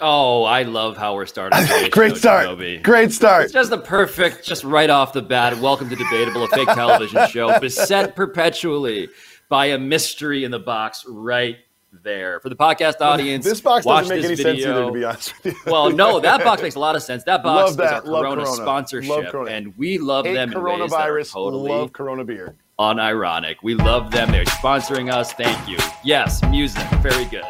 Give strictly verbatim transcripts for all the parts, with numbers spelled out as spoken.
Oh, I love how we're starting. Great start. Jacoby. Great start. It's just the perfect, just right off the bat. Welcome to Debatable, a fake television show beset perpetually by a mystery in the box right there. For the podcast audience, this box watch doesn't make any video. sense either, to be honest with you. Well, no, that box makes a lot of sense. That box Love that. is our Love Corona, Corona. sponsorship, Love Corona. and we love Hate them in ways that are coronavirus. totally Love Corona beer. unironic. We love them. They're sponsoring us. Thank you. Yes, music. Very good.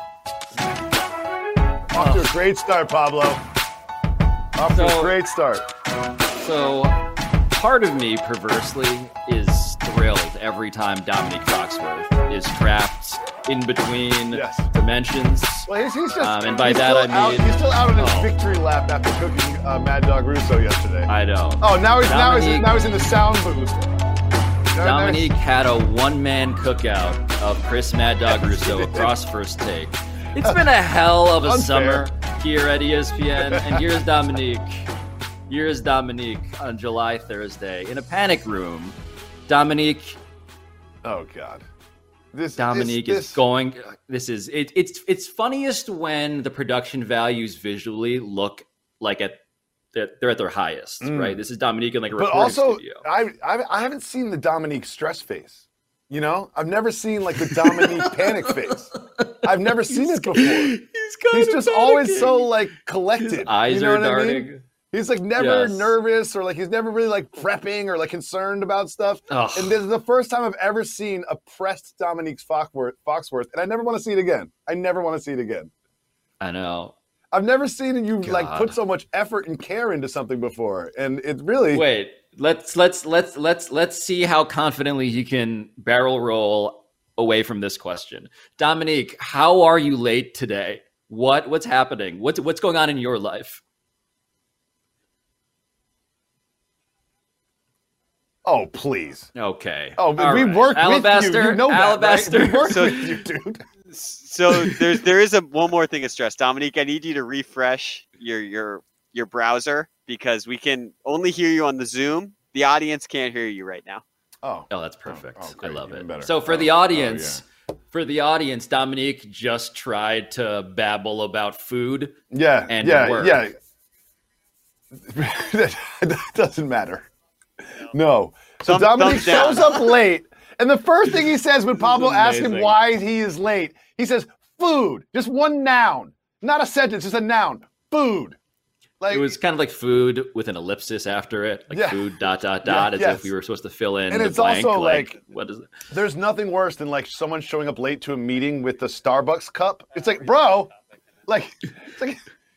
Off to a great start, Pablo. Off to So- a great start. So, part of me, perversely, is thrilled every time Dominique Foxworth is trapped in between Yes. dimensions. Well, he's, he's just, Um, and by he's that still I out, mean- he's still out on his Oh. victory lap after cooking uh, Mad Dog Russo yesterday. I know. oh, now he's now he's, Dominique- now he's in the sound booth. Now- now he's- Dominique had a one-man cookout of Chris Mad Dog Russo across First Take. It's been a hell of a Unfair. summer here at E S P N, and here's Dominique. Here's Dominique on July Thursday in a panic room. Dominique, Oh God. This Dominique this, is this, going. This is it, it's it's funniest when the production values visually look like at they're, they're at their highest, Mm. right? This is Dominique in like a But recording also, studio. I, I I haven't seen the Dominique stress face. You know, I've never seen like the Dominique panic face. I've never seen it before. He's, kind He's of just always panicking. so like collected. His eyes you know are what I darting. mean? He's like never Yes. nervous or like he's never really like prepping or like concerned about stuff. Ugh. And this is the first time I've ever seen a pressed Dominique Foxworth, Foxworth, and I never want to see it again. I never want to see it again. I know. I've never seen you like God. put so much effort and care into something before, and it really. Wait, let's let's let's let's let's see how confidently you can barrel roll away from this question. Dominique, how are you late today? What what's happening? What's what's going on in your life? Oh please. Okay. Oh, All we right. work Alabaster, with you. You know that, Alabaster. right? We work So- with you, dude. So there's there is a one more thing of stress, Dominique. I need you to refresh your your your browser because we can only hear you on the Zoom. The audience can't hear you right now. Oh. Oh, that's perfect. Oh, oh, I great. love Even it. better. So for Oh, the oh, audience, for the audience, Dominique just tried to babble about food. Yeah. And yeah. work. Yeah. that doesn't matter. No. So Thumb- Dominique thumbs down. shows up late, and the first thing he says when Pablo asks him amazing. why he is late, he says food. Just one noun, not a sentence, just a noun. Food. Like It was kind of like food with an ellipsis after it, like Yeah. food dot dot dot, Yeah, as yes. if we were supposed to fill in And the it's blank. also like, like- what is it? there's nothing worse than like someone showing up late to a meeting with the Starbucks cup. It's like, bro, like, it's like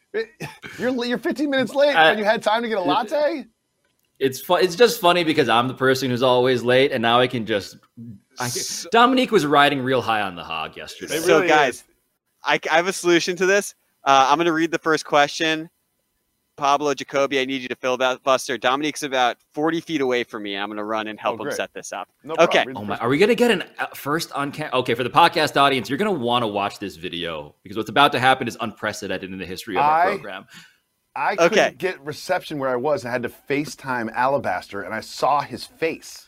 you're you're fifteen minutes late I- and you had time to get a latte. It's fu- It's just funny because I'm the person who's always late, and now I can just. I can, Dominique was riding real high on the hog yesterday. It So really guys, is. I, I have a solution to this. Uh, I'm going to read the first question. Pablo, Jacoby, I need you to filibuster. Dominique's about forty feet away from me. And I'm going to run and help Oh, him great. set this up. No Okay. problem. Oh my! Are we gonna get an uh, first on cam? Okay, for the podcast audience, you're gonna want to watch this video because what's about to happen is unprecedented in the history of our I- program. I couldn't Okay. get reception where I was. I had to FaceTime Alabaster, and I saw his face.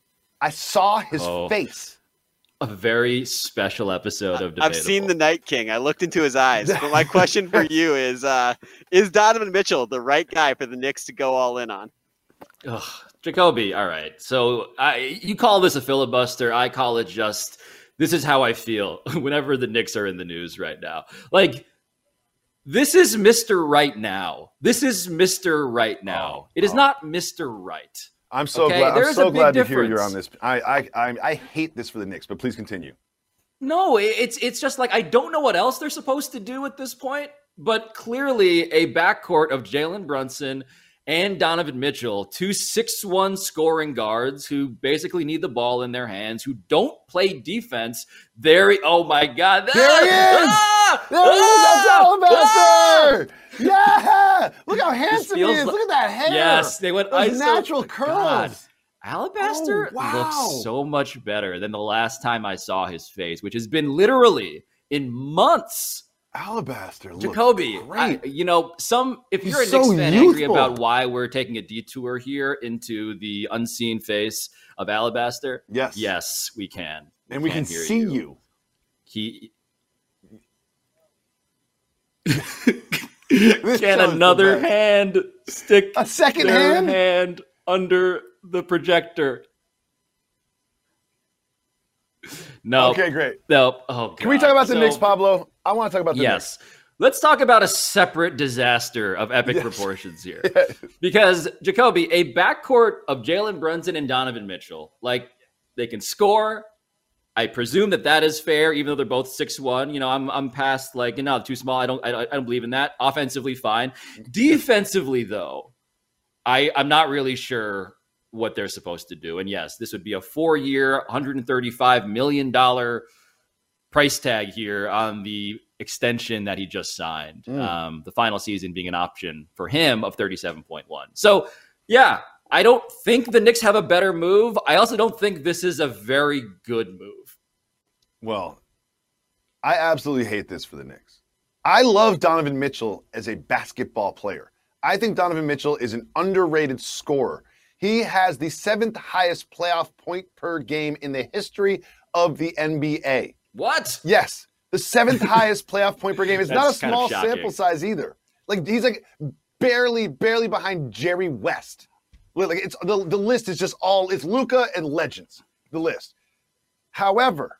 I saw his Oh. face. A very special episode of Debatable. I've seen the Night King. I looked into his eyes. But my question for you is, uh, is Donovan Mitchell the right guy for the Knicks to go all in on? Ugh, Jacoby. All right, so I, you call this a filibuster. I call it just. This is how I feel whenever the Knicks are in the news right now. Like. This is Mister Right Now. This is Mister Right Now. Oh, it is oh. not Mister Right. I'm so Okay, glad. there I'm is so a big glad to hear you're difference. on this. I, I I I hate this for the Knicks, but please continue. No, it- it's it's just like I don't know what else they're supposed to do at this point, but clearly a backcourt of Jalen Brunson and Donovan Mitchell, two six one scoring guards who basically need the ball in their hands, who don't play defense. There, oh my God, There he is! Ah! There he is! That's Ah! Ah! Alabaster! Yeah! Look how handsome he feels is! like- Look at that hair! Yes, they went Those iso- natural God. curls. Alabaster Oh, wow. looks so much better than the last time I saw his face, which has been literally in months. Alabaster looks Jacoby, I, great. you know, some if He's you're a so Knicks fan angry youthful. about why we're taking a detour here into the unseen face of Alabaster, Yes. yes, we can, and we can hear see you. He, This Can show's the another best. hand stick A second their hand? hand under the projector? No. Okay, great. No. Oh, God. Can we talk about the So, Knicks, Pablo? I want to talk about the Yes. Let's talk about a separate disaster of epic Yes. proportions here. Knicks. Because, Jacoby, a backcourt of Jalen Brunson and Donovan Mitchell, like, they can score. I presume that that is fair, even though they're both six one. You know, I'm I'm past, like, you know, too small. I don't I, I don't believe in that. Offensively, fine. Defensively, though, I, I'm not really sure what they're supposed to do. And yes, this would be a four-year, one hundred thirty-five million dollars price tag here on the extension that he just signed. Mm. Um, the final season being an option for him of thirty-seven point one. So, yeah, I don't think the Knicks have a better move. I also don't think this is a very good move. Well, I absolutely hate this for the Knicks. I love Donovan Mitchell as a basketball player. I think Donovan Mitchell is an underrated scorer. He has the seventh highest playoff point per game in the history of the N B A. What? Yes, the seventh highest playoff point per game. It's not a That's kind of small shocking. sample size either. Like, he's like barely, barely behind Jerry West. Like, it's the, the list is just all, it's Luka and legends, the list. However,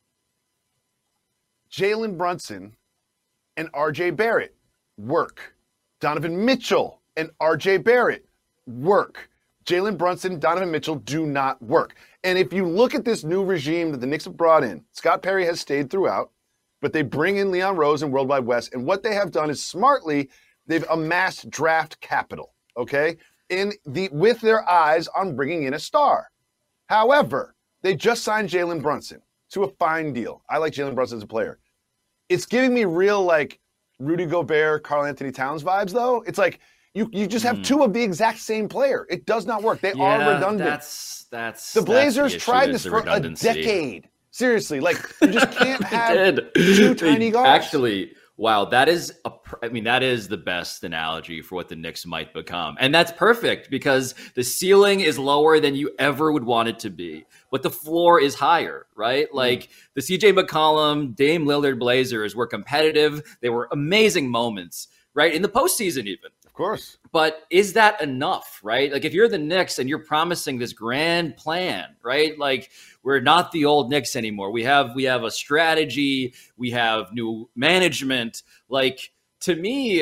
Jalen Brunson and R J Barrett work. Donovan Mitchell and R J Barrett work. Jalen Brunson, Donovan Mitchell do not work. And if you look at this new regime that the Knicks have brought in, Scott Perry has stayed throughout, but they bring in Leon Rose and World Wide West, and what they have done is smartly, they've amassed draft capital, okay, in the with their eyes on bringing in a star. However, they just signed Jalen Brunson to a fine deal. I like Jalen Brunson as a player. It's giving me real, like, Rudy Gobert, Karl Anthony Towns vibes, though. It's like, you you just have Mm. two of the exact same player. It does not work. They Yeah, are redundant. That's that's The Blazers that's the issue, tried is this the for a redundancy. decade. Seriously, like, you just can't have did. two They tiny guards. Actually, wow, that is a. pr- I mean, that is the best analogy for what the Knicks might become, and that's perfect because the ceiling is lower than you ever would want it to be, but the floor is higher, right? Like the C J McCollum, Dame Lillard Blazers were competitive. They were amazing moments, right, in the postseason even. Of course. But is that enough, right? Like if you're the Knicks and you're promising this grand plan, right? Like we're not the old Knicks anymore. We have we have a strategy, we have new management. Like to me,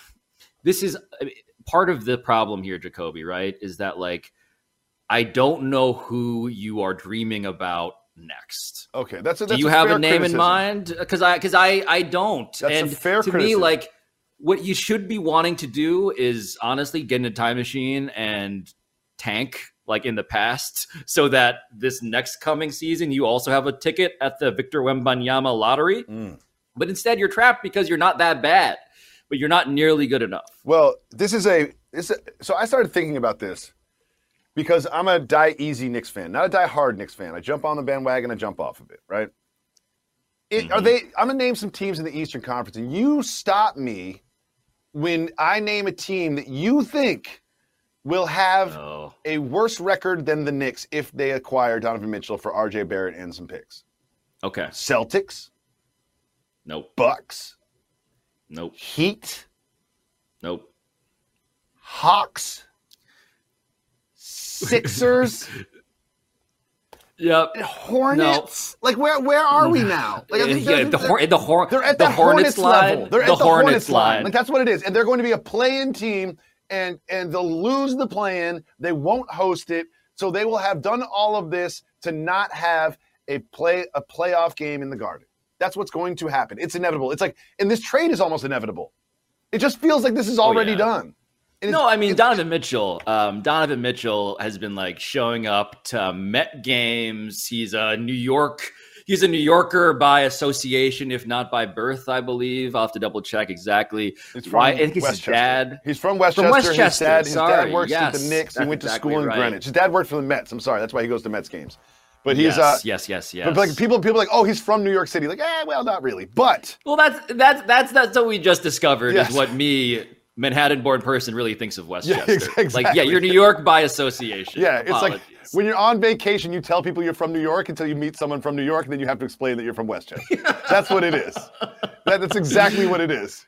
this is I mean, part of the problem here, Jacoby, right? Is that like I don't know who you are dreaming about next. Okay, that's a, Do that's you a have fair a name criticism. in mind? Because I because I I don't. That's a and fair to criticism. me, like what you should be wanting to do is honestly get in a time machine and tank like in the past so that this next coming season you also have a ticket at the Victor Wembanyama lottery. Mm. But instead you're trapped because you're not that bad, but you're not nearly good enough. Well, this is a this. Is, so I started thinking about this because I'm a die easy Knicks fan, not a die hard Knicks fan. I jump on the bandwagon, I jump off of it, right? It, Mhm. Are they? I'm gonna name some teams in the Eastern Conference, and you stop me when I name a team that you think will have Oh, a worse record than the Knicks if they acquire Donovan Mitchell for R J Barrett and some picks. okay. Celtics, Nope. Bucks, Nope. Heat, Nope. Hawks, Sixers, Yep. Hornets. Like where where are we now? Like I think yeah, they're- the, hor- the, hor- they're at the the Hornets, line. level. They're the at the Hornets, Hornets line. line. Like that's what it is. And they're going to be a play-in team, and and they'll lose the play-in. They won't host it, so they will have done all of this to not have a play a playoff game in the Garden. That's what's going to happen. It's inevitable. It's like, and this trade is almost inevitable. It just feels like this is already yeah. done. And No, it's- I mean it's- Donovan Mitchell. Um, Donovan Mitchell has been like showing up to Met games. He's a New York. He's a New Yorker by association, if not by birth, I believe. I'll have to double check exactly. It's Why? I think it's his Westchester. dad. He's from Westchester. From His Westchester, dad, his sorry, dad works at the yes, Knicks. He that's went to exactly school in right. Greenwich. His dad worked for the Mets. I'm sorry. That's why he goes to Mets games. But he's yes, uh, yes, yes, yes. But like people, people are like, oh, he's from New York City. Like, eh, well, not really. But Well, that's that's that's that's what we just discovered Yes. is what me, Manhattan-born person, really thinks of Westchester. ex- exactly. Like, yeah, you're New York by association. yeah, it's like Apologies. when you're on vacation, you tell people you're from New York until you meet someone from New York, and then you have to explain that you're from Westchester. That's what it is. That, that's exactly what it is.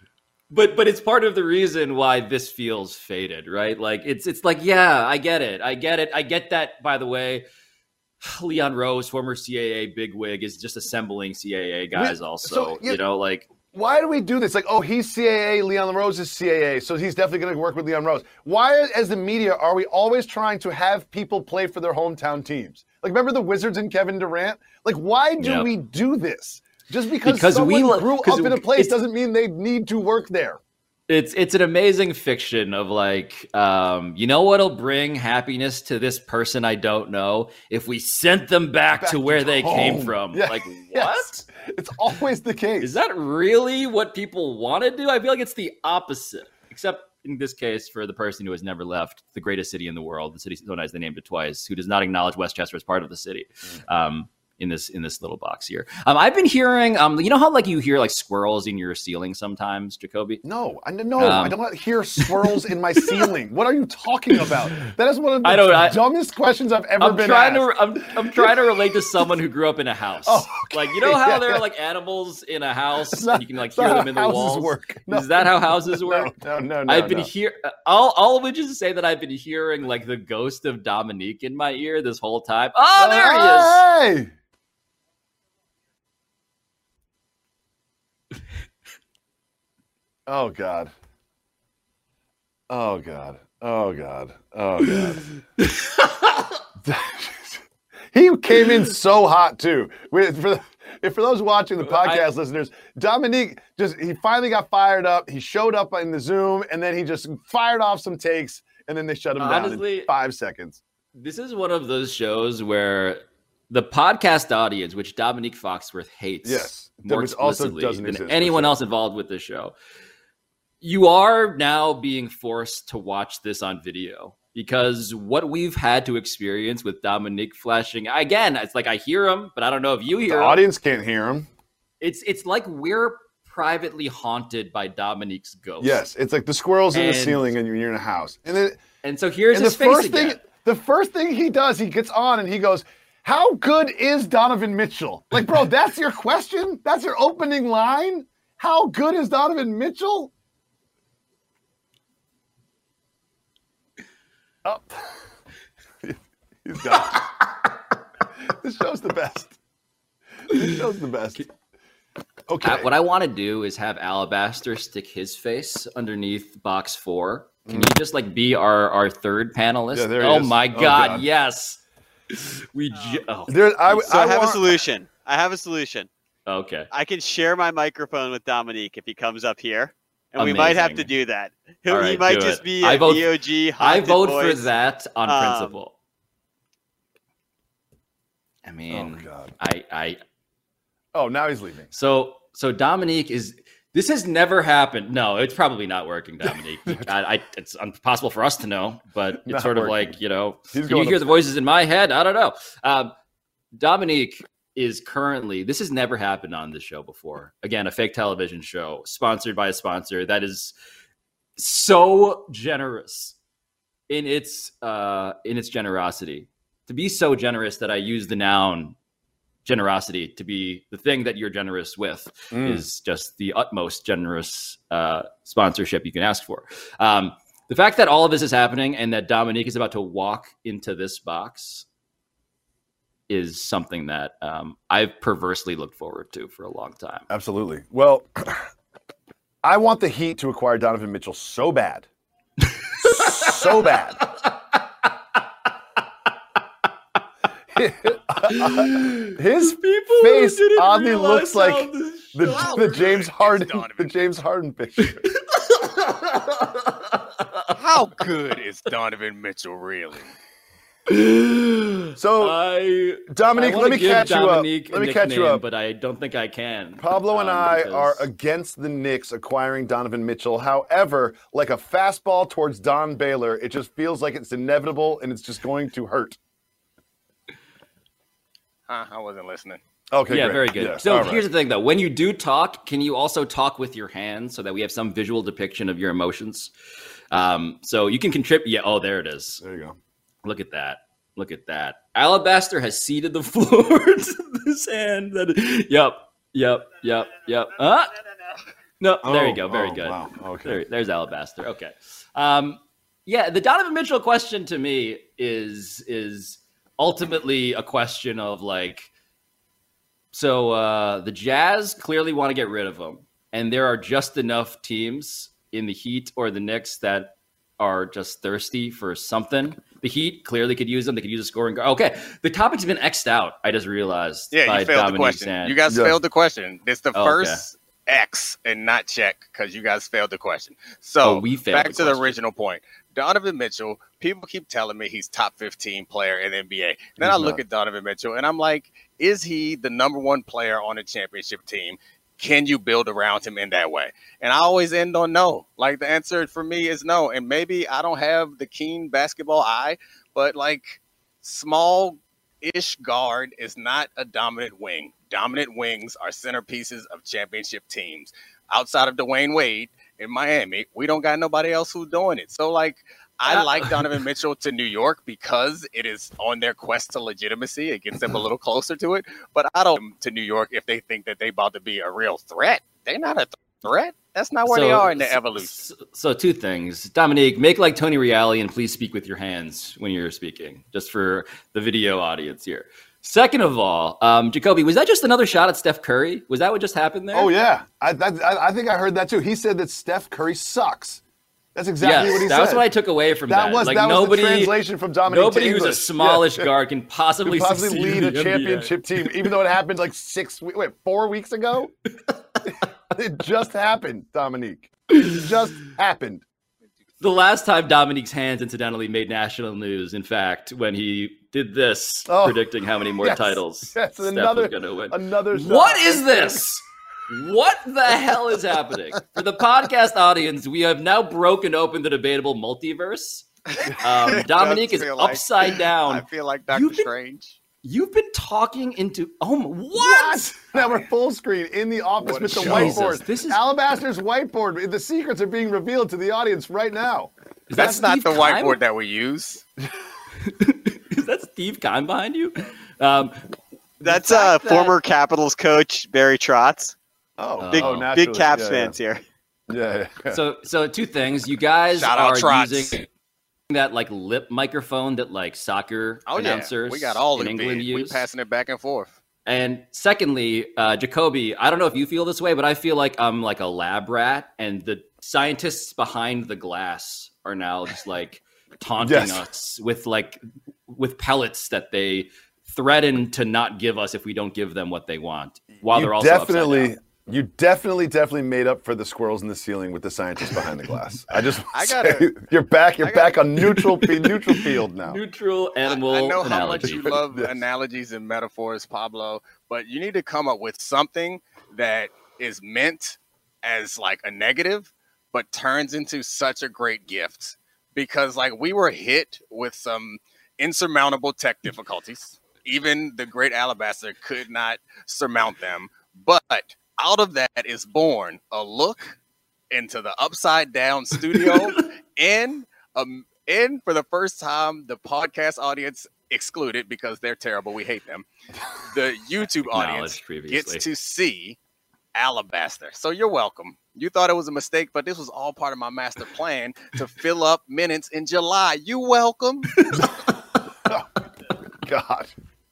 but but it's part of the reason why this feels faded, right? Like it's it's like, yeah, I get it. I get it. I get that, by the way. Leon Rose, former C A A bigwig, is just assembling C A A guys we, also. So, you, you know, like why do we do this? Like, oh, he's C A A, Leon Rose is C A A, so he's definitely going to work with Leon Rose. Why, as the media, are we always trying to have people play for their hometown teams? Like, remember the Wizards and Kevin Durant? Like, why do yep. we do this? Just because, because someone we, grew up in a place doesn't mean they need to work there. It's it's an amazing fiction of like, um, you know what'll bring happiness to this person I don't know? If we sent them back, back to where to they home. came from. Yeah. Like, what? Yes. It's always the case. Is that really what people want to do? I feel like it's the opposite, except in this case for the person who has never left the greatest city in the world, the city so nice they named it twice, who does not acknowledge Westchester as part of the city. Mm. Um, in this in this little box here. Um, I've been hearing, um, you know how like you hear like squirrels in your ceiling sometimes, Jacoby? No, I no, um, I don't hear squirrels in my ceiling. What are you talking about? That is one of the I don't, I, dumbest questions I've ever I'm been trying asked. To, I'm, I'm trying to relate to someone who grew up in a house. Oh, okay. Like, you know how yeah, there yeah. are like animals in a house not, and you can like hear them in the walls? Work. No. Is that how houses work? No, no, no. I've been no. here. All, all of which is to say that I've been hearing like the ghost of Dominique in my ear this whole time. Oh, there hey! he is. Oh, God. Oh, God. Oh, God. Oh, God. He came in so hot, too. For, the, for those watching the podcast I, listeners, Dominique, just he finally got fired up. He showed up in the Zoom, and then he just fired off some takes, and then they shut him honestly, down in five seconds. This is one of those shows where the podcast audience, which Dominique Foxworth hates yes, more explicitly also than anyone else involved with this show, you are now being forced to watch this on video because what we've had to experience with Dominique flashing, again, it's like I hear him, but I don't know if you hear the him. The audience can't hear him. It's it's like we're privately haunted by Dominique's ghost. Yes, it's like the squirrels and, in the ceiling and you're in a house. And then and so here's and his the face first again. thing the first thing he does, he gets on and he goes, "How good is Donovan Mitchell?" Like, bro, that's your question? That's your opening line? How good is Donovan Mitchell? Oh, he's done. This show's the best. This show's the best. Okay. Uh, what I want to do is have Alabaster stick his face underneath box four. Can mm. you just like be our, our third panelist? Yeah, there he oh is. my oh God, God, yes. We. Ju- oh. There, I, so I, I have want... a solution. I have a solution. Okay. I can share my microphone with Dominique if he comes up here. And Amazing. we might have to do that. He'll, right, he might just it. be a I vote, D O G I vote voice. for that on um, principle. I mean, oh God. I, I. Oh, now he's leaving. So, so Dominique is. This has never happened. No, it's probably not working, Dominique. I, I, it's impossible for us to know, but it's not sort of working. like, you know, he's can you hear the voices in my head? I don't know. Um, Dominique is currently, this has never happened on this show before. Again, a fake television show sponsored by a sponsor that is so generous in its uh, in its generosity. To be so generous that I use the noun generosity to be the thing that you're generous with mm. is just the utmost generous uh, sponsorship you can ask for. Um, the fact that all of this is happening and that Dominique is about to walk into this box is something that um, I've perversely looked forward to for a long time. Absolutely. Well, I want the Heat to acquire Donovan Mitchell so bad. so bad. His People face oddly realize looks like the, the James Harden the James Harden picture. How good is Donovan Mitchell really? So, I, Dominique, I let me catch Dominique you up. Let me catch you up. But I don't think I can. Pablo and um, I because... are against the Knicks acquiring Donovan Mitchell. However, like a fastball towards Don Baylor, it just feels like it's inevitable and it's just going to hurt. Huh, I wasn't listening. Okay, yeah, great. very good. Yeah, so right. Here's the thing, though. When you do talk, can you also talk with your hands so that we have some visual depiction of your emotions? Um, so you can contribute. Yeah. Oh, there it is. There you go. Look at that. Look at that. Alabaster has ceded the floor to this hand. That, yep. Yep. Yep. Yep. Huh? No, there Oh, you go. Very oh, good. Wow. Okay. There, there's Alabaster. Okay. Um, yeah, the Donovan Mitchell question to me is is ultimately a question of like, so uh, the Jazz clearly want to get rid of him, and there are just enough teams in the Heat or the Knicks that are just thirsty for something. The Heat clearly could use them. They could use a scoring guard. Okay, the topic's been X'd out. I just realized. Yeah, by you failed Dominique the question. Sand. You guys Yeah. failed the question. It's the Oh, okay. first X and not check because you guys failed the question. So Oh, we failed back the to the question. original point. Donovan Mitchell, people keep telling me he's top fifteen player in the N B A. Then He's I look not. at Donovan Mitchell and I'm like, is he the number one player on a championship team? Can you build around him in that way? And I always end on no. Like the answer for me is no. And maybe I don't have the keen basketball eye, but like small-ish guard is not a dominant wing. Dominant wings are centerpieces of championship teams. Outside of Dwayne Wade in Miami, we don't got nobody else who's doing it. So like I Uh, like Donovan Mitchell to New York because it is on their quest to legitimacy. It gets them a little closer to it. But I don't to New York if they think that they about to be a real threat. They're not a threat. That's not where they are in the so, evolution. So, so two things. Dominique, make like Tony Reali and please speak with your hands when you're speaking, just for the video audience here. Second of all, um, Jacoby, was that just another shot at Steph Curry? Was that what just happened there? Oh yeah, I, I I think I heard that too. He said that Steph Curry sucks. That's exactly yes, what he that said. was what I took away from that. That was like that nobody, was the translation from Dominic nobody to who's a English. smallish Yeah. guard can possibly, Could possibly succeed lead in a the N B A. championship team, even though it happened like six, wait, wait four weeks ago. It just happened, Dominique. It just happened. The last time Dominique's hands incidentally made national news, in fact, when he did this, Oh, predicting how many more yes, titles yes, Steph another- was going to win. Another shot. What is this? What the hell is happening? For the podcast audience, we have now broken open the debatable multiverse. Um, It Dominique does is feel like- upside I down. feel like Doctor You've been- Strange. You've been talking into oh my- what? What? Now we're full screen in the office What a with the show. whiteboard. Jesus, this is- Alabaster's whiteboard. The secrets are being revealed to the audience right now. Is that That's not Steve the Keim? whiteboard that we use. Is that Steve Keim behind you? Um, That's the uh, fact that- former Capitals coach Barry Trotz. Oh, Big, Oh, naturally. big Caps Yeah, fans here. Yeah, yeah. yeah. So, so two things. You guys Shout out are Trotz. using that like lip microphone that like soccer Oh yeah, announcers we got all in of England it. We use. passing it back and forth. And secondly, uh, Jacoby, I don't know if you feel this way, but I feel like I'm like a lab rat, and the scientists behind the glass are now just like taunting Yes. us with like with pellets that they threaten to not give us if we don't give them what they want, while you they're also upside definitely, down. you definitely, definitely made up for the squirrels in the ceiling with the scientists behind the glass. I just, I I gotta- gotta, you're back. You're I gotta- back on neutral, fe- neutral field now. neutral I, animal I know how analogy. much you love Yes. analogies and metaphors, Pablo, but you need to come up with something that is meant as like a negative, but turns into such a great gift. Because like we were hit with some insurmountable tech difficulties. Even the great Alabaster could not surmount them. But out of that is born a look into the upside down studio and um and for the first time the podcast audience excluded because they're terrible, we hate them, the YouTube audience Knowledge previously. gets to see Alabaster. So you're welcome. You thought it was a mistake, but this was all part of my master plan to fill up minutes in July. You welcome. God.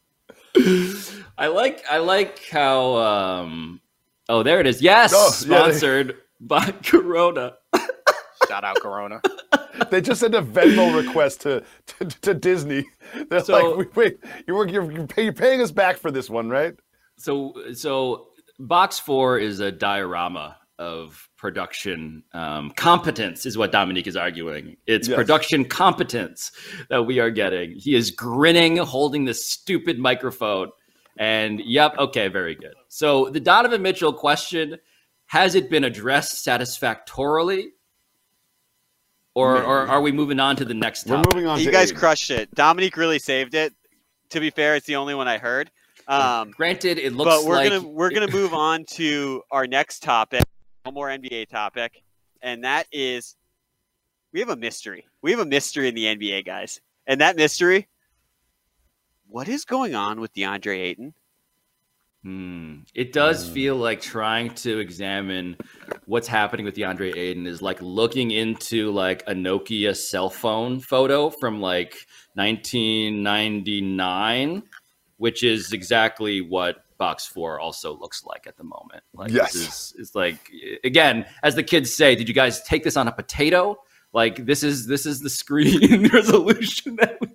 I like I like how um oh there it is. Yes, Oh, yeah, they- sponsored by Corona. Shout out Corona. They just sent a Venmo request to to, to Disney. They're So- like, wait, you're, you're, you're, pay, you're paying us back for this one, right? So so box four is a diorama of production um, competence is what Dominique is arguing. It's Yes. production competence that we are getting. He is grinning, holding this stupid microphone. And yep, okay, very good. So the Donovan Mitchell question, has it been addressed satisfactorily? Or, Maybe. or are we moving on to the next We're topic? moving on You to guys eight. crushed it. Dominique really saved it. To be fair, it's the only one I heard. Um, Granted, it looks but we're like gonna we're gonna move on to our next topic, one more N B A topic, and that is we have a mystery. We have a mystery in the N B A, guys, and that mystery. What is going on with DeAndre Ayton? Hmm. It does feel like trying to examine what's happening with DeAndre Ayton is like looking into like a Nokia cell phone photo from like nineteen ninety-nine, which is exactly what Box Four also looks like at the moment. Like, yes, this is, it's like, again, as the kids say, did you guys take this on a potato? Like, this is this is the screen resolution that we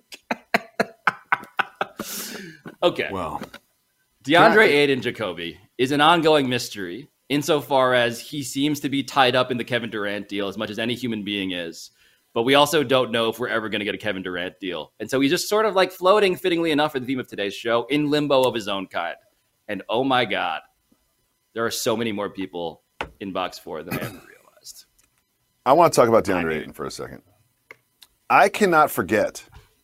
get. Okay. Well. DeAndre Ayton Jacoby is an ongoing mystery insofar as he seems to be tied up in the Kevin Durant deal as much as any human being is. But we also don't know if we're ever going to get a Kevin Durant deal. And so he's just sort of like floating, fittingly enough for the theme of today's show, in limbo of his own kind. And oh my God, there are so many more people in Box Four than I ever realized. I want to talk about DeAndre Ayton for a second. I cannot forget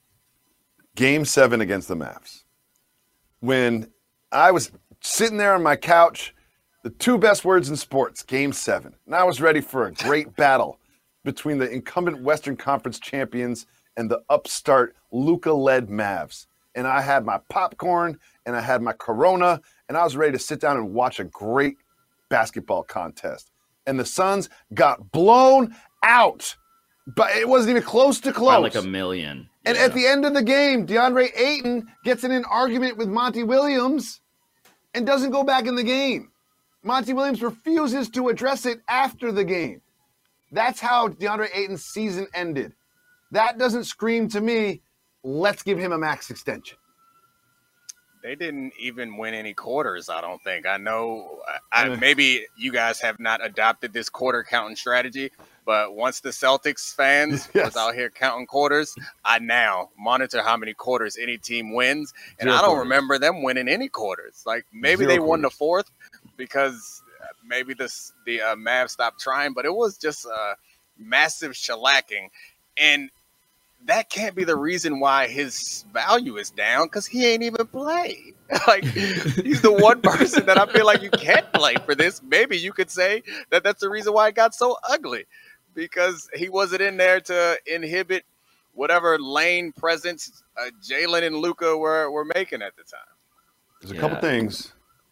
Game seven against the Mavs when I was sitting there on my couch, the two best words in sports, Game seven. And I was ready for a great battle between the incumbent Western Conference champions and the upstart Luka-led Mavs. And I had my popcorn and I had my Corona, and I was ready to sit down and watch a great basketball contest. And the Suns got blown out. But it wasn't even close to close. By like a million. And Yeah. at the end of the game, DeAndre Ayton gets in an argument with Monty Williams and doesn't go back in the game. Monty Williams refuses to address it after the game. That's how DeAndre Ayton's season ended. That doesn't scream to me, let's give him a max extension. They didn't even win any quarters, I don't think. I know I, maybe you guys have not adopted this quarter counting strategy, but once the Celtics fans Yes. was out here counting quarters, I now monitor how many quarters any team wins, and Zero I don't quarters. remember them winning any quarters. Like maybe Zero they won the quarters. fourth because maybe this, the uh, Mavs stopped trying, but it was just a massive shellacking. And that can't be the reason why his value is down, because he ain't even played. Like, he's the one person that I feel like you can't blame for this. Maybe you could say that that's the reason why it got so ugly, because he wasn't in there to inhibit whatever lane presence uh, Jalen and Luka were, were making at the time. There's a Yeah. couple things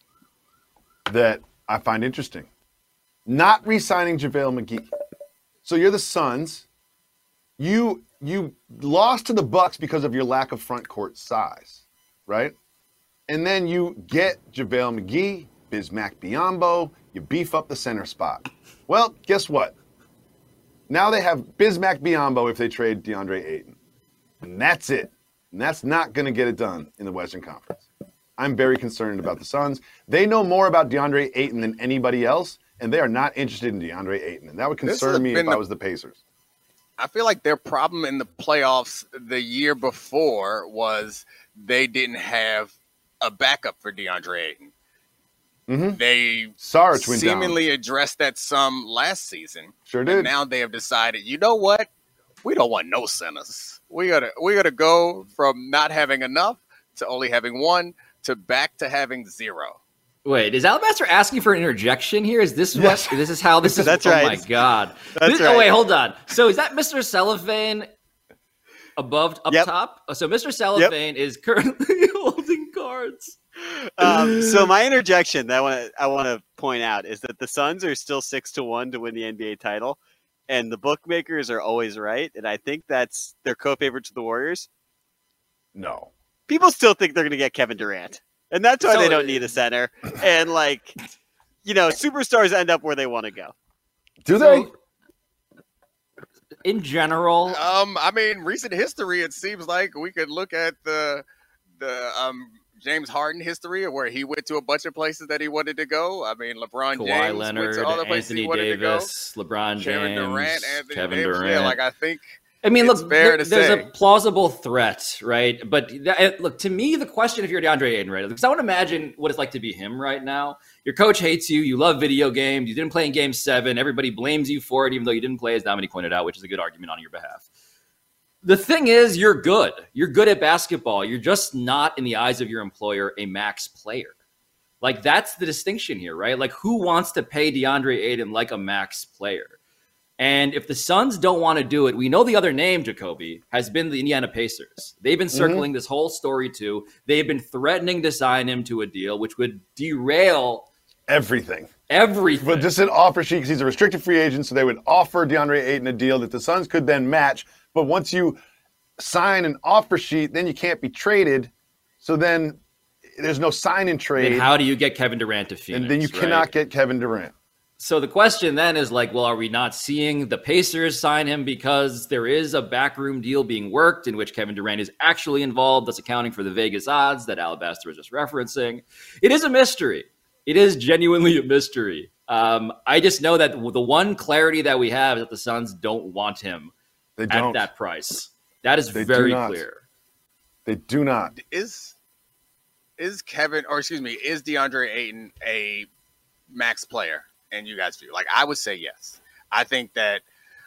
that I find interesting. Not re-signing JaVale McGee. So you're the Suns. You you lost to the Bucks because of your lack of front court size, right? And then you get JaVale McGee, Bismack Biyombo, you beef up the center spot. Well, guess what? Now they have Bismack Biyombo if they trade DeAndre Ayton. And that's it. And that's not going to get it done in the Western Conference. I'm very concerned about the Suns. They know more about DeAndre Ayton than anybody else, and they are not interested in DeAndre Ayton. And that would This has concern me if been I the- was the Pacers. I feel like their problem in the playoffs the year before was they didn't have a backup for DeAndre Ayton. Mhm. They Sarge went seemingly down. addressed that some last season. Sure And did. now they have decided, you know what? We don't want no centers. We gotta we gotta go from not having enough to only having one to back to having zero. Wait, is Alabaster asking for an interjection here? Is this Yes. what? This is how this is. That's oh right. my God. That's This- right. Oh wait, hold on. So is that Mister Cellophane above up Yep. top? Oh, so Mister Cellophane is currently holding cards. Um, so my interjection that I want to I want to point out is that the Suns are still six to one to win the N B A title, and the bookmakers are always right. And I think that's their co-favorite to the Warriors. No. People still think they're going to get Kevin Durant, and that's why So- they don't need a center. And like, you know, superstars end up where they want to go. Do they? So, in general, Um, I mean, recent history, it seems like we could look at the the um James Harden history where he went to a bunch of places that he wanted to go. I mean, LeBron Kawhi James Leonard, went to all the places Anthony he wanted Davis, LeBron to go. Kevin James, Durant, Anthony Kevin Davis. Durant. Yeah, like I think I mean, It's look, fair there- to there's say. a plausible threat, right? But that, look, to me, the question if you're DeAndre Ayton, right? Because I want to imagine what it's like to be him right now. Your coach hates you. You love video games. You didn't play in Game Seven. Everybody blames you for it, even though you didn't play, as Dominique pointed out, which is a good argument on your behalf. The thing is, you're good. You're good at basketball. You're just not, in the eyes of your employer, a max player. Like, that's the distinction here, right? Like, who wants to pay DeAndre Ayton like a max player? And if the Suns don't want to do it, we know the other name, Jacoby, has been the Indiana Pacers. They've been circling mm-hmm. this whole story too. They've been threatening to sign him to a deal, which would derail everything. Everything. But just an offer sheet because he's a restricted free agent, so they would offer DeAndre Ayton a deal that the Suns could then match. But once you sign an offer sheet, then you can't be traded. So then there's no sign and trade. Then how do you get Kevin Durant to Phoenix? And then you right? cannot get Kevin Durant. So the question then is like, well, are we not seeing the Pacers sign him because there is a backroom deal being worked in which Kevin Durant is actually involved, thus accounting for the Vegas odds that Alabaster was just referencing? It is a mystery. It is genuinely a mystery. Um, I just know that the one clarity that we have is that the Suns don't want him they don't. at that price. That is they very clear. They do not. Is is Kevin, or excuse me, is DeAndre Ayton a max player? And you guys feel like I would say yes. I think that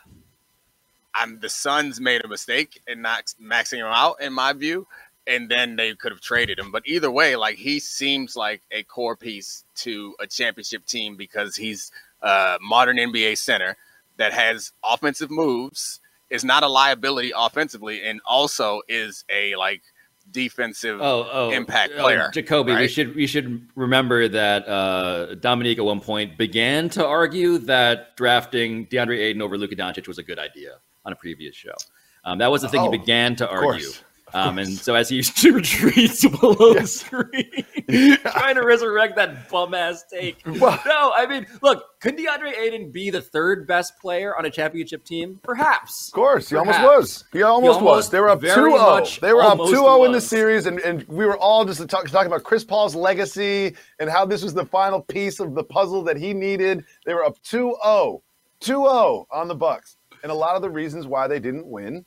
I'm the Suns made a mistake in not maxing him out, in my view, and then they could have traded him. But either way, like he seems like a core piece to a championship team because he's a modern N B A center that has offensive moves, is not a liability offensively, and also is a like defensive oh, oh, impact oh, player. Jacoby, right? we should we should remember that uh, Dominique at one point began to argue that drafting DeAndre Ayton over Luka Doncic was a good idea on a previous show. Um, that was the thing oh, he began to argue. Course. Um, and so as he retreats below yes. the screen, yeah. trying to resurrect that bum-ass take. Well, no, I mean, look, could DeAndre Ayton be the third best player on a championship team? Perhaps. Of course. He Perhaps. almost was. He almost, he almost was. They were up two oh. They were up two oh in the series, and, and we were all just talk, talking about Chris Paul's legacy and how this was the final piece of the puzzle that he needed. They were up two oh. two oh on the Bucks. And a lot of the reasons why they didn't win.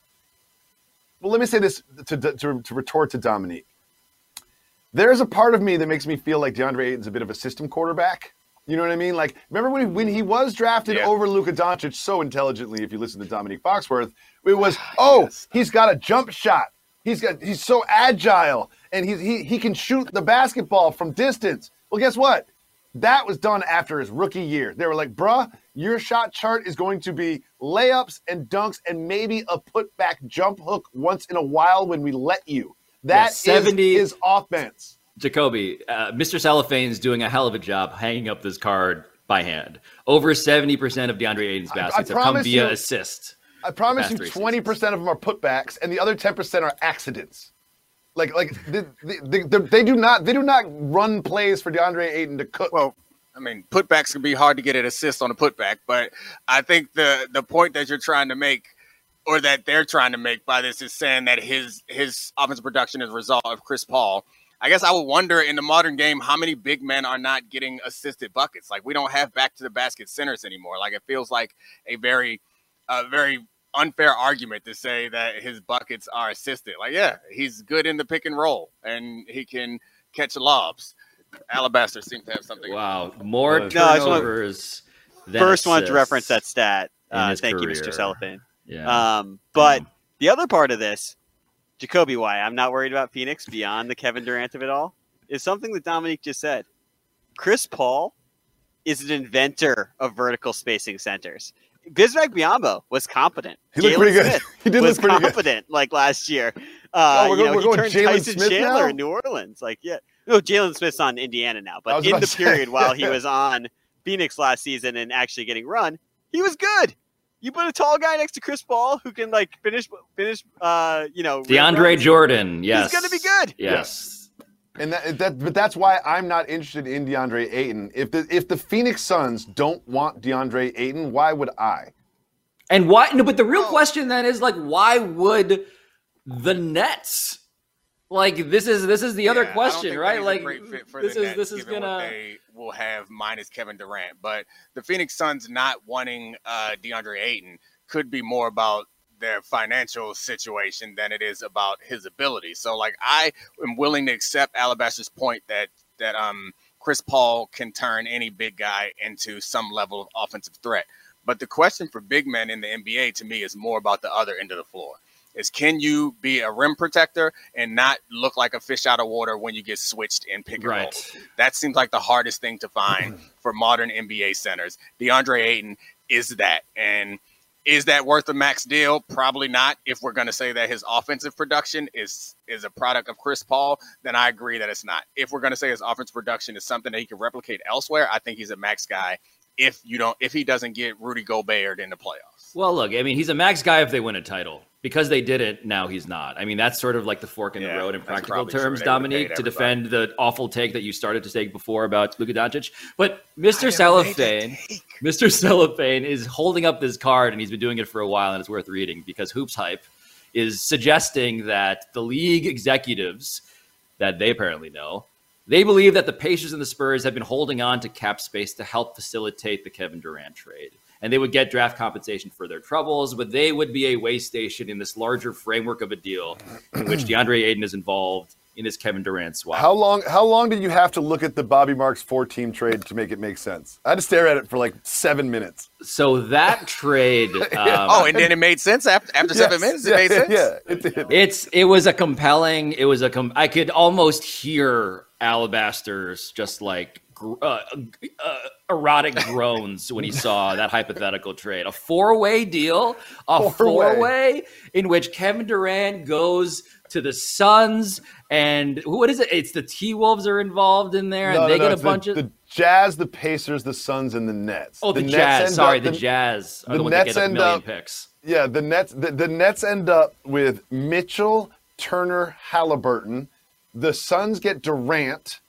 Well, let me say this to, to, to retort to Dominique. There's a part of me that makes me feel like DeAndre Ayton's a bit of a system quarterback. You know what I mean? Like, remember when he, when he was drafted yeah. over Luka Doncic so intelligently, if you listen to Dominique Foxworth, it was, oh, yes. he's got a jump shot. He's got he's so agile, and he's, he, he can shoot the basketball from distance. Well, guess what? That was done after his rookie year. They were like, bruh, your shot chart is going to be layups and dunks and maybe a putback jump hook once in a while when we let you. That yeah, seventy is his offense. Jacoby, uh, Mister Cellophane's doing a hell of a job hanging up this card by hand. Over seventy percent of DeAndre Ayton's baskets I, I have come via you, assist. I promise you twenty percent of them are putbacks and the other ten percent are accidents. Like, like they, they, they, they do not they do not run plays for DeAndre Ayton to cook. Well, I mean, putbacks can be hard to get an assist on a putback, but I think the the point that you're trying to make, or that they're trying to make by this, is saying that his his offensive production is a result of Chris Paul. I guess I would wonder in the modern game how many big men are not getting assisted buckets. Like, we don't have back to the basket centers anymore. Like, it feels like a very, uh, very unfair argument to say that his buckets are assisted. Like, yeah, he's good in the pick and roll and he can catch lobs. Alabaster seems to have something. Wow, more no, turnovers. No, first one to reference that stat. Uh, thank career. you, Mister Cellophane. Yeah. Um, but um. the other part of this, Jacoby, why I'm not worried about Phoenix beyond the Kevin Durant of it all, is something that Dominique just said. Chris Paul is an inventor of vertical spacing centers. Bismack Biyombo was competent. He looked Jalen pretty good. Smith He did was look pretty competent good. like last year. Uh, oh, we're you going, know, we're he going turned Jalen Tyson Smith Chandler now? in New Orleans. Like, yeah. No, Jalen Smith's on Indiana now. But in the say. period while he was on Phoenix last season and actually getting run, he was good. You put a tall guy next to Chris Paul who can like finish, finish. Uh, you know, DeAndre Jordan. Yes, he's going to be good. Yes, and that, that, but that's why I'm not interested in DeAndre Ayton. If the if the Phoenix Suns don't want DeAndre Ayton, why would I? And why? No, but the real question then is like, why would the Nets? Like, this is this is the yeah, other question, right? Like, this is this is gonna. They will have minus Kevin Durant, but the Phoenix Suns not wanting uh, DeAndre Ayton could be more about their financial situation than it is about his ability. So, like, I am willing to accept Alabaster's point that that um Chris Paul can turn any big guy into some level of offensive threat. But the question for big men in the N B A to me is more about the other end of the floor. Is can you be a rim protector and not look like a fish out of water when you get switched in pick and right. roll? That seems like the hardest thing to find for modern N B A centers. DeAndre Ayton is that. And Is that worth a max deal? Probably not. If we're going to say that his offensive production is is a product of Chris Paul, then I agree that it's not. If we're going to say his offensive production is something that he can replicate elsewhere, I think he's a max guy. If you don't, if he doesn't get Rudy Gobert in the playoffs. Well, look, I mean, he's a max guy if they win a title. Because they did it, now he's not. I mean, that's sort of like the fork in Yeah, the road in that's practical probably terms, true. They Dominique, to would've paid defend the awful take that you started to take before about Luka Doncic. But Mister I never made that Cellophane, take. Mister Cellophane is holding up this card, and he's been doing it for a while, and it's worth reading because Hoops Hype is suggesting that the league executives that they apparently know, they believe that the Pacers and the Spurs have been holding on to cap space to help facilitate the Kevin Durant trade. And they would get draft compensation for their troubles, but they would be a way station in this larger framework of a deal in which DeAndre Ayton is involved in his Kevin Durant swap. How long How long did you have to look at the Bobby Marks four-team trade to make it make sense? I had to stare at it for like seven minutes. So that trade, um, Oh, and then it made sense after after Yes, seven minutes. It yeah, made sense. Yeah, it did. it's it was a compelling. It was a. Com- I could almost hear Alabaster's just like gr- uh, uh, erotic groans when he saw that hypothetical trade. A four-way deal, a Four-way. four-way in which Kevin Durant goes to the Suns, and what is it? It's the T-Wolves are involved in there, No, and they no, no, get a it's bunch the, of. the Jazz, the Pacers, the Suns, and the Nets. oh, the, Nets Jazz. end Sorry, up- the, Jazz are the the ones Nets that get a end million up- picks. Yeah, the Nets. The, the Nets end up with Mitchell, Turner, Halliburton. The Suns get Durant.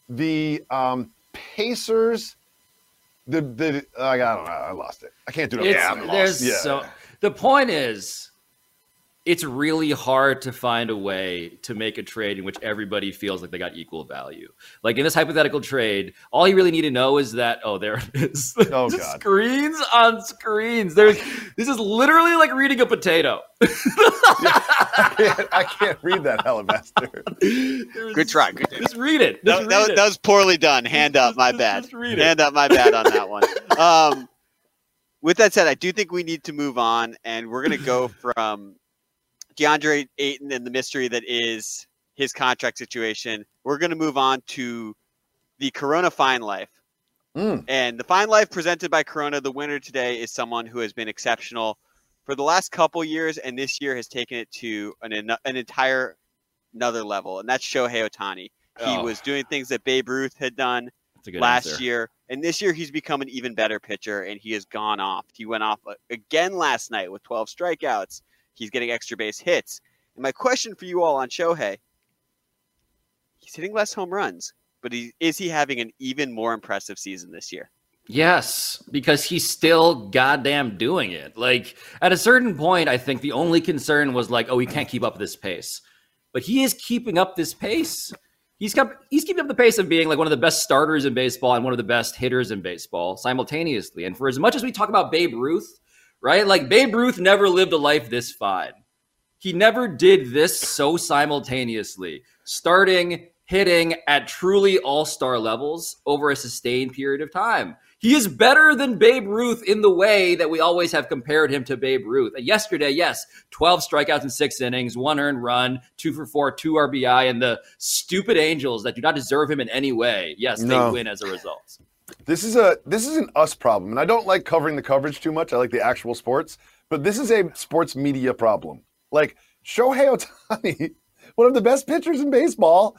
The um, Pacers. The the I don't know. I lost it. I can't do it. It's, Yeah, I'm lost. there's Yeah. so the point is, it's really hard to find a way to make a trade in which everybody feels like they got equal value. Like in this hypothetical trade, all you really need to know is that oh, there it is. Oh, Just God. screens on screens. There's this is literally like reading a potato. I, can't, I can't read that Alabaster. There's- Good try. Good try. Just read it. Just That, read that, was- it. that was poorly done. Hand up, my Just- bad. just read it. Hand up, my bad on that one. Um, with that said, I do think we need to move on, and we're going to go from DeAndre Ayton and the mystery that is his contract situation. We're going to move on to the Corona Fine Life. Mm. And the Fine Life presented by Corona, the winner today is someone who has been exceptional for the last couple years, and this year has taken it to an, an entire another level, and that's Shohei Ohtani. He Oh. was doing things that Babe Ruth had done That's a good last answer. year, and this year he's become an even better pitcher, and he has gone off. He went off again last night with twelve strikeouts. He's getting extra base hits. And my question for you all on Shohei, he's hitting less home runs, but he, is he having an even more impressive season this year? Yes, because he's still goddamn doing it. Like at a certain point, I think the only concern was like, oh, he can't keep up this pace. But he is keeping up this pace. He's kept, he's keeping up the pace of being like one of the best starters in baseball and one of the best hitters in baseball simultaneously. And for as much as we talk about Babe Ruth, right? Like Babe Ruth never lived a life this fine. He never did this so simultaneously, starting, hitting at truly all-star levels over a sustained period of time. He is better than Babe Ruth in the way that we always have compared him to Babe Ruth. And yesterday, yes, twelve strikeouts in six innings, one earned run, two for four, two R B I, and the stupid Angels that do not deserve him in any way, yes, No. they win as a result. This is a this is an us problem, and I don't like covering the coverage too much. I like the actual sports, but this is a sports media problem. Like Shohei Ohtani, one of the best pitchers in baseball,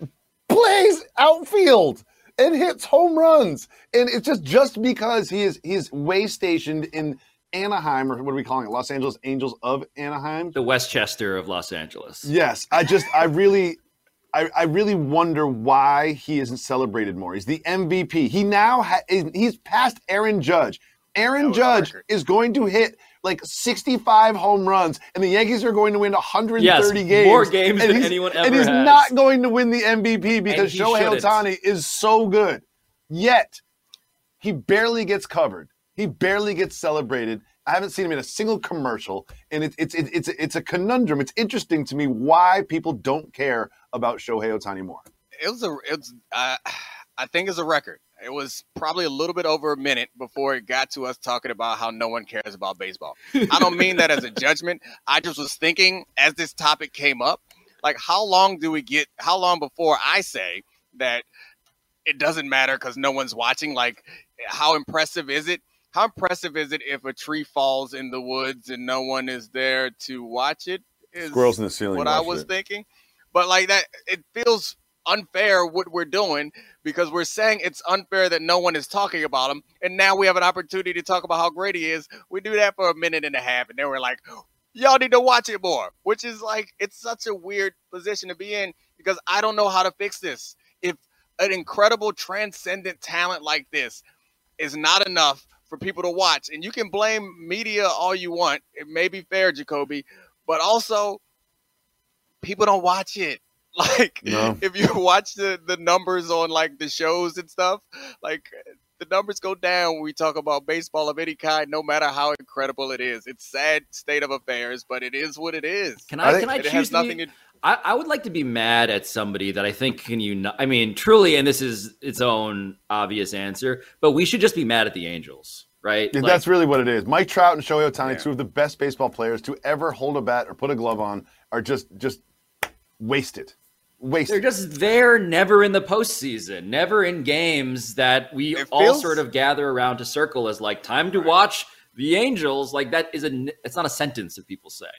plays outfield and hits home runs, and it's just just because he is he's way stationed in Anaheim, or what are we calling it? Los Angeles Angels of Anaheim. The Westchester of Los Angeles. Yes, I just I really. I, I really wonder why he isn't celebrated more. He's the M V P. He now ha- is, he's past Aaron Judge. Aaron was Judge record. is going to hit like sixty-five home runs, and the Yankees are going to win one hundred thirty Yes, games. more games and than he's- anyone ever And he's has. not going to win the M V P because he Shohei shouldn't. Ohtani is so good. Yet, he barely gets covered. He barely gets celebrated. I haven't seen him in a single commercial, and it's it's it's it's it's a conundrum. It's interesting to me why people don't care about Shohei Ohtani more. It was a. It's. Uh, I think it's a record. It was probably a little bit over a minute before it got to us talking about how no one cares about baseball. I don't mean that as a judgment. I just was thinking as this topic came up, like how long do we get? How long before I say that it doesn't matter because no one's watching? Like, how impressive is it? how impressive is it if a tree falls in the woods and no one is there to watch it? Is Squirrels in the ceiling. What I was it. thinking. But like that, it feels unfair what we're doing because we're saying it's unfair that no one is talking about him. And now we have an opportunity to talk about how great he is. We do that for a minute and a half. And then we're like, y'all need to watch it more, which is like, it's such a weird position to be in because I don't know how to fix this. If an incredible transcendent talent like this is not enough for people to watch, and you can blame media all you want, it may be fair, Jacoby, but also people don't watch it. Like, no. If you watch the, the numbers on, like, the shows and stuff, like, the numbers go down when we talk about baseball of any kind, no matter how incredible it is. It's sad state of affairs, but it is what it is. Can I, I can I choose has nothing to, I, I would like to be mad at somebody that I think can you I mean, truly, and this is its own obvious answer, but we should just be mad at the Angels, right? Yeah, like, that's really what it is. Mike Trout and Shohei Ohtani, yeah. two of the best baseball players to ever hold a bat or put a glove on, are just just wasted. Wasted. They're just there, never in the postseason, never in games that we it all feels... sort of gather around to circle as like time to watch the Angels. Like that is a, it's not a sentence that people say.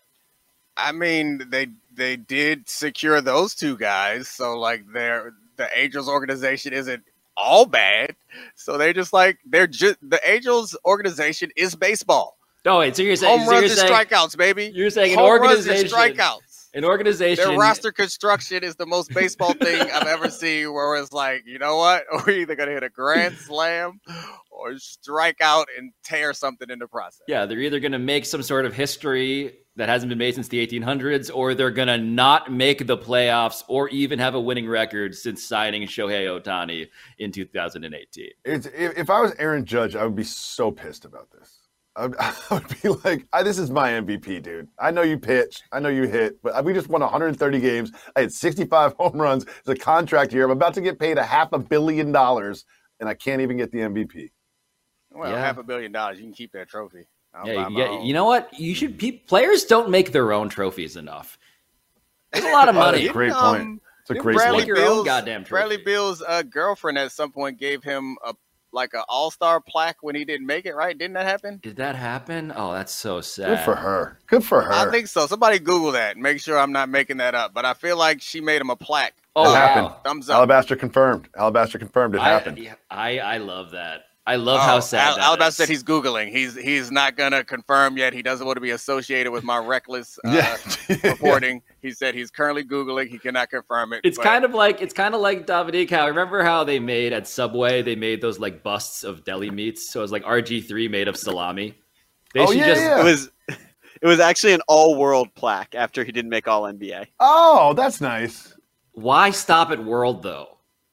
I mean, they they did secure those two guys, so like they're the Angels organization isn't all bad. So they're just like they're just the Angels organization is baseball. Oh wait, so you're saying home runs so and strikeouts, baby. You're saying an home organization, runs and strikeouts. An organization. Their roster construction is the most baseball thing I've ever seen. Where it's like, you know what, we're either gonna hit a grand slam or strike out and tear something in the process. Yeah, they're either gonna make some sort of history that hasn't been made since the eighteen hundreds, or they're going to not make the playoffs or even have a winning record since signing Shohei Ohtani in two thousand eighteen. It's, if I was Aaron Judge, I would be so pissed about this. I would, I would be like, I, this is my M V P, dude. I know you pitch. I know you hit. But we just won one hundred thirty games. I had sixty-five home runs. It's a contract year. I'm about to get paid a half a billion dollars, and I can't even get the M V P. Well, yeah. half a billion dollars. You can keep that trophy. Yeah, you, get, you know what? You should. Pe- players don't make their own trophies enough. There's a lot of money. Oh, great um, point. It's a great Bradley point. Your Bill's, own goddamn trophy. Bradley Bill's uh, girlfriend at some point gave him a like an all-star plaque when he didn't make it. Right? Didn't that happen? Did that happen? Oh, that's so sad. Good for her. Good for her. I think so. Somebody Google that and make sure I'm not making that up. But I feel like she made him a plaque. Oh, it happened. Wow. Thumbs up. Alabaster confirmed. Alabaster confirmed it I, happened. I I love that. I love oh, how sad Al- that Alabaster is. said he's Googling. He's he's not going to confirm yet. He doesn't want to be associated with my reckless uh, yeah. reporting. He said he's currently Googling. He cannot confirm it. It's but... kind of like it's kind of like Dominique. How remember how they made at Subway? They made those like busts of deli meats. So it was like R G three made of salami. They oh should yeah, just, yeah. It was it was actually an all-world plaque after he didn't make All N B A. Oh, that's nice. Why stop at world though?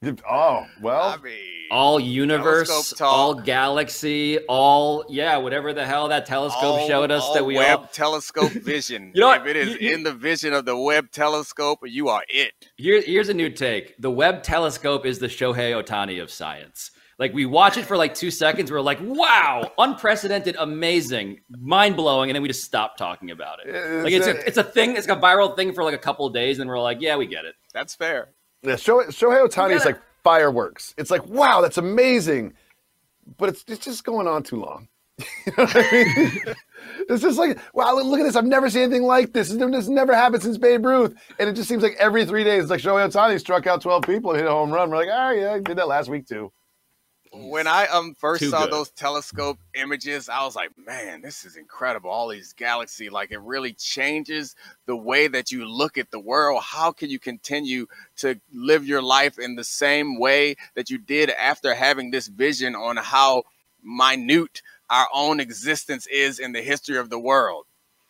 Oh well. I mean, all universe, all galaxy, all yeah, whatever the hell that telescope all, showed us all that we web all telescope vision. You know what? If it is You- in the vision of the Webb telescope, you are it. Here, here's a new take. The Webb telescope is the Shohei Ohtani of science. Like we watch it for like two seconds, we're like, wow, unprecedented, amazing, mind blowing, and then we just stop talking about it. It's Like it's a- a it's a thing, it's like a viral thing for like a couple of days, and we're like, yeah, we get it. That's fair. Yeah, Shohei, Shohei Ohtani You is gotta- like fireworks. It's like, wow, that's amazing. But it's, it's just going on too long. You know what I mean? It's just like, wow, look at this. I've never seen anything like this. This never happened since Babe Ruth. And it just seems like every three days, it's like Shohei Ohtani struck out twelve people and hit a home run. We're like, oh, yeah, I did that last week too. When I um first Too saw good. those telescope images, I was like, man, this is incredible. All these galaxies, like it really changes the way that you look at the world. How can you continue to live your life in the same way that you did after having this vision on how minute our own existence is in the history of the world?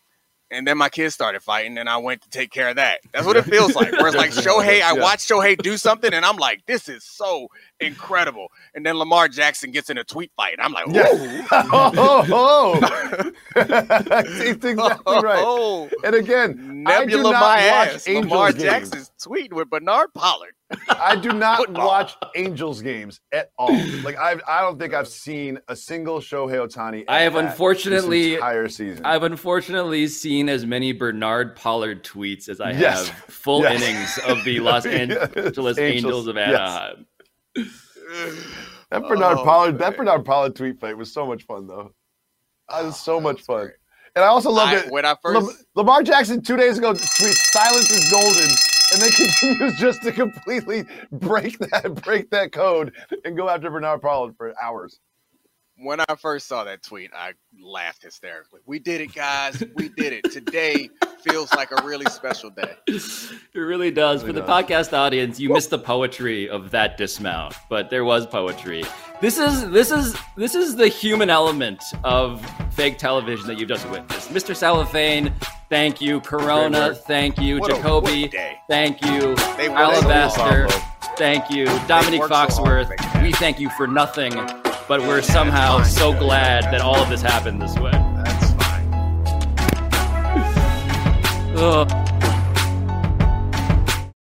And then my kids started fighting, and I went to take care of that. That's what it feels like. Where it's like Shohei, I Yeah. watched Shohei do something, and I'm like, this is so incredible. And then Lamar Jackson gets in a tweet fight, and I'm like, Yeah. ooh. oh, oh, oh. That's exactly right. Oh, And again, I do nebula not my watch ass. Angels Lamar games. Jackson's tweeting with Bernard Pollard. I do not Football. watch Angels games at all. Like I, I don't think I've seen a single Shohei Ohtani. I have at bat unfortunately- this entire season. I've unfortunately seen as many Bernard Pollard tweets as I Yes. have full Yes. innings of the Los Yes. Angeles Angels. Angels of Yes. Anaheim. That Bernard Oh, Pollard, that man. Bernard Pollard tweet fight was so much fun, though. That was so Oh, much that fun. was great. And I also love I- that when I Lam- first Lamar Jackson two days ago tweets "Silence is golden," and then continues just to completely break that break that code and go after Bernard Pollard for hours. when I first saw that tweet, I laughed hysterically. We did it, guys. We did it. Today feels like a really special day. It really does. Really For the does. podcast audience, you missed the poetry of that dismount, but there was poetry. This is this is this is the human element of fake television that you just witnessed. Mister Cellophane, thank you. Corona, Great work. thank you. What a- Jacoby, what a day. thank you. They worked so Alabaster, hard, thank you. Dominic worked so hard to Foxworth, make it happen. we thank you for nothing, but we're somehow fine. so glad that all of this happened this way. That's fine. Ugh.